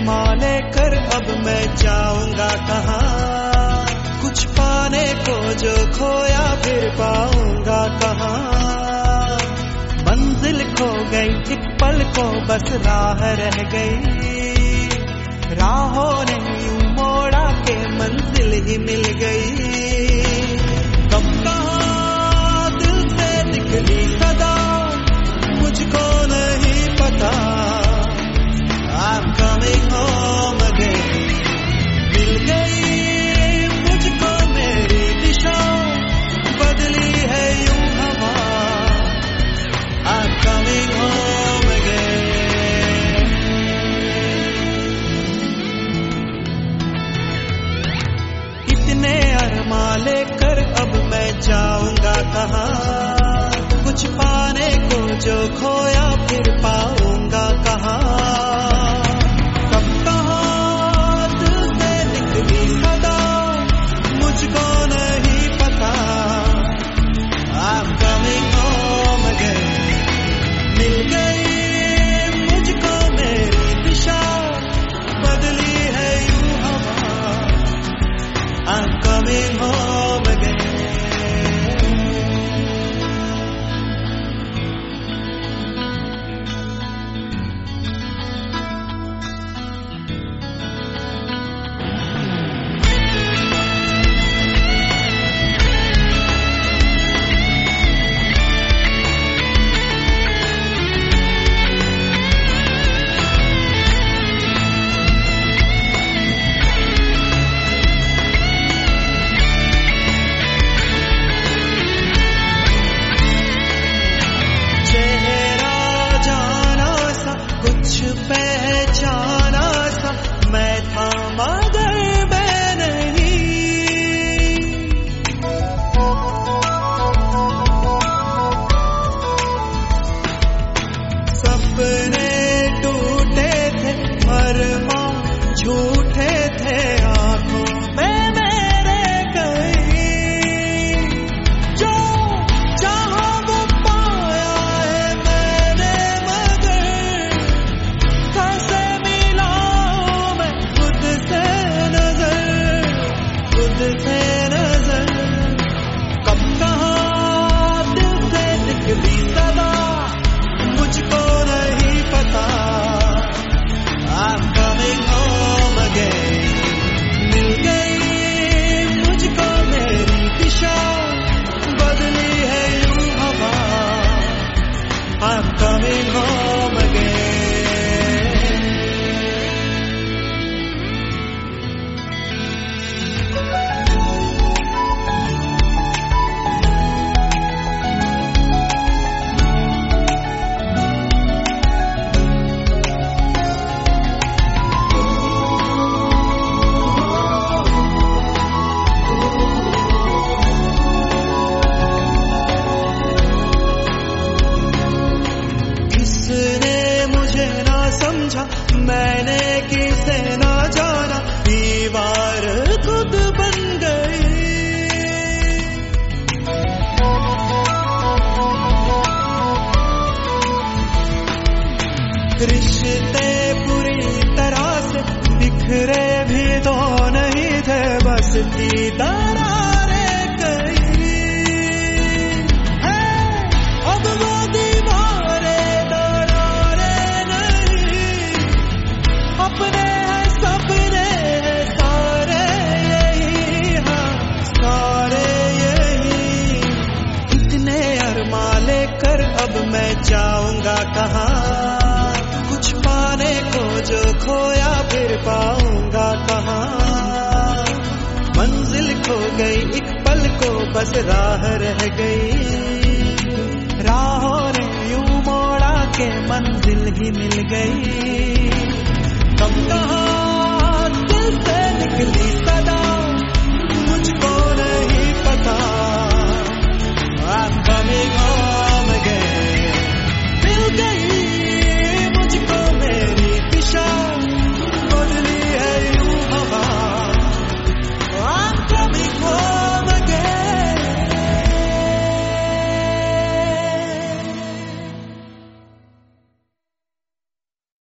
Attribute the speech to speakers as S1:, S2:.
S1: अरमा लेकर अब मैं जाऊंगा कहाँ? कुछ पाने को जो खोया फिर पाऊंगा कहाँ? मंजिल खो गई एक पल को बस राह रह गई, राहों ने यूं मोड़ा के मंजिल ही मिल गई। कब कहाँ दिल से निकली सदा मुझको नहीं पता, I'm coming home again। मिल गई मुझको मेरी दिशा, बदली है यूं हवा, I'm coming home again। इतने अरमा लेकर अब मैं जाऊंगा कहाँ? कुछ पाने को जो खोया फिर पाऊंगा कहाँ? कब कहाँ दिल से निकली सदा मुझको नहीं पता, I'm coming home again। मिल गई मुझको मेरी दिशा, बदली है यूं हवा, I'm coming home again। पहचाना सा मैं था मगर मैं नहीं, सपने टूटे थे अरमा झूठे थे आंखों में मेरे कहीं, जो चाहा वो पाया है मैंने मगर से नजर। कब कहाँ दिल से निकली सदा मुझको नहीं पता, I'm coming home again। मिल गई मुझको मेरी दिशा, बदली है यूं हवा, I'm coming home again। मैंने किसे ना जाना, दीवार खुद बन गई। रिश्ते पूरी तरह से बिखरे भी तो नहीं थे, बस दरारें गई है अब वो दीवारें दरारें नहीं, अपने हैं सपने हैं सारे यही, हाँ सारे यही। इतने अरमा लेकर अब मैं जाऊंगा कहाँ? कुछ पाने को जो खोया फिर पाऊंगा कहाँ? मंजिल खो गई एक पल को बस राह रह गई, राहों ने यूं मोड़ा के मंजिल ही मिल गई। कब कहाँ दिल से निकली सदा